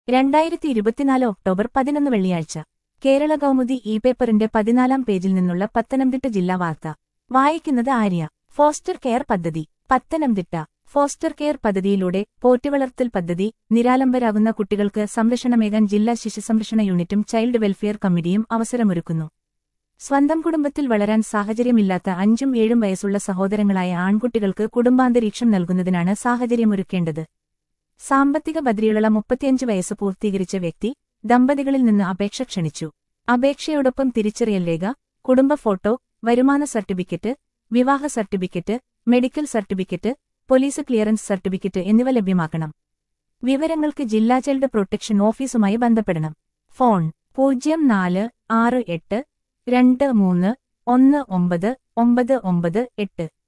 2024 October 11 വെള്ളിയാഴ്ച Kerala Kaumudi E പേപ്പറിന്റെ 14-ാം പേജിൽ നിന്നുള്ള പത്തനംതിട്ട ജില്ലാ വാർത്ത വായിക്കുന്നത് ആര്യ. ഫോസ്റ്റർ കെയർ പദ്ധതി പത്തനംതിട്ട. ഫോസ്റ്റർ കെയർ പദ്ധതിയിലൂടെ പോറ്റുവളർത്തൽ പദ്ധതി നിരാലംബരാകുന്ന കുട്ടികൾക്ക് സംരക്ഷണമേകാൻ ജില്ലാ ശിശുസംരക്ഷണ യൂണിറ്റും ചൈൽഡ് വെൽഫെയർ കമ്മിറ്റിയും അവസരമൊരുക്കുന്നു. സ്വന്തം കുടുംബത്തിൽ വളരാൻ സാഹചര്യമില്ലാത്ത 5ഉം 7ഉം വയസ്സുള്ള സഹോദരങ്ങളായ ആൺകുട്ടികൾക്ക് കുടുംബാന്തരീക്ഷം നൽകുന്നതിനാണ് സാഹചര്യമൊരുക്കേണ്ടത്. സാമ്പത്തിക ഭദ്രതയുള്ള 35 വയസ്സ് പൂർത്തീകരിച്ച വ്യക്തി ദമ്പതികളിൽ നിന്ന് അപേക്ഷ ക്ഷണിച്ചു. അപേക്ഷയോടൊപ്പം തിരിച്ചറിയൽ രേഖ, കുടുംബ ഫോട്ടോ, വരുമാന സർട്ടിഫിക്കറ്റ്, വിവാഹ certificate, medical certificate, police clearance certificate എന്നിവ ലഭ്യമാക്കണം. വിവരങ്ങൾക്ക് ജില്ലാ ചൈൽഡ് പ്രൊട്ടക്ഷൻ ഓഫീസുമായി ബന്ധപ്പെടണം. ഫോൺ 046823199998.